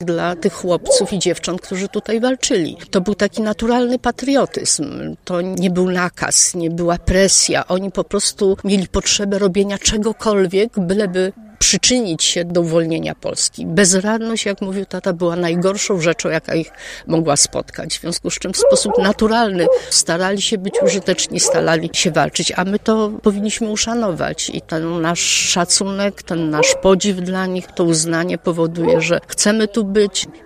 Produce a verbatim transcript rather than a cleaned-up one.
dla tych chłopców i dziewcząt, którzy tutaj walczyli. To był taki naturalny patriotyzm. To nie był nakaz, nie była presja. Oni po prostu mieli potrzebę robienia czegokolwiek, byleby przyczynić się do uwolnienia Polski. Bezradność, jak mówił tata, była najgorszą rzeczą, jaka ich mogła spotkać. W związku z czym w sposób naturalny starali się być użyteczni, starali się walczyć, a my to powinniśmy uszanować. I ten nasz szacunek, ten nasz podziw dla nich, to uznanie powoduje, że chcemy tu być,